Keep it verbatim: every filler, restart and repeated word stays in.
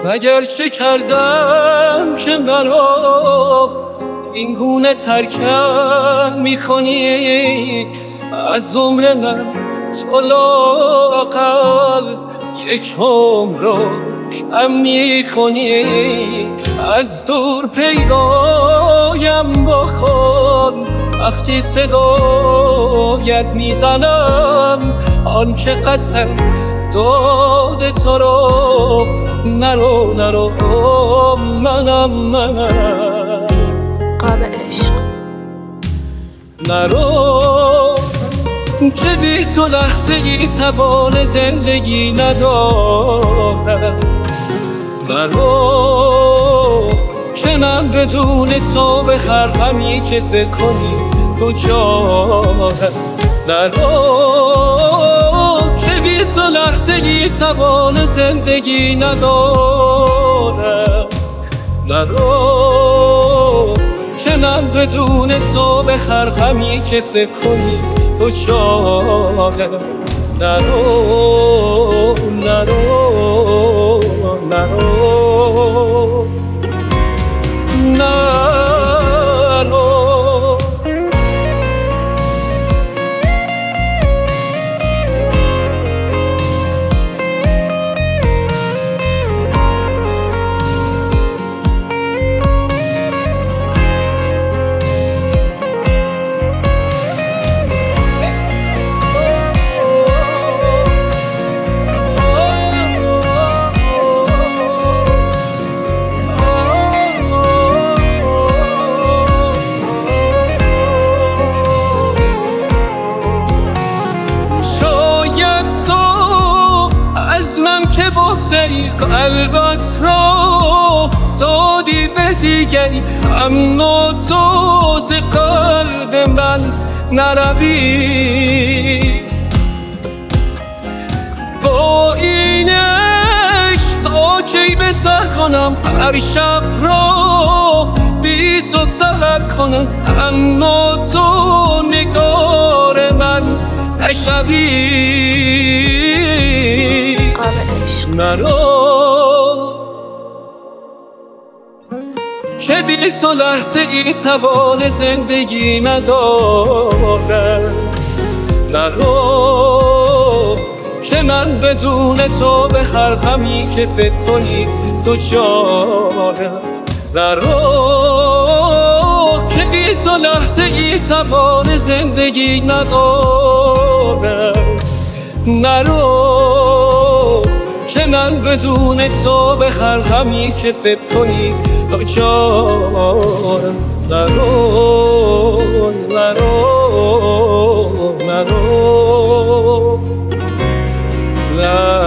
مگر چه کردم که مرا این گونه ترکم میکنی؟ از عمر من تو لااقل یک عمر رو کم میکنی. از دور پیدایم بخون وقتی صدایت میزنم، آن که قسم داده تو رو نرو نرو منم منم قاب عشق. نرو که بی تو لحظه ای توان زندگی ندارم. نرو که من بدون تو به هر غمی که فکر کنی دچارم. نرو که بی تو لحظه ای توان زندگی ندارم. نرو که من بدون تو به هر غمی که فکر کنی دچارم. نرو نرو نرو نرو. که بگذری قلبت رو دادی به دیگری، اما تو ز قلب من نروی. با این عشق تا کی به سر کنم هر شب رو بی تو سحر کنم، اما تو نگار من نشوی. نرو که بی تو لحظه ای توان زندگی ندارم. نرو که من بدون تو به هر غمی که فکر کنی دچارم. نرو که بی تو لحظه ای توان زندگی ندارم. نرو که من بدون تو به هر غمی که فکر کنی دچارم. نرو نرو نرو نرو.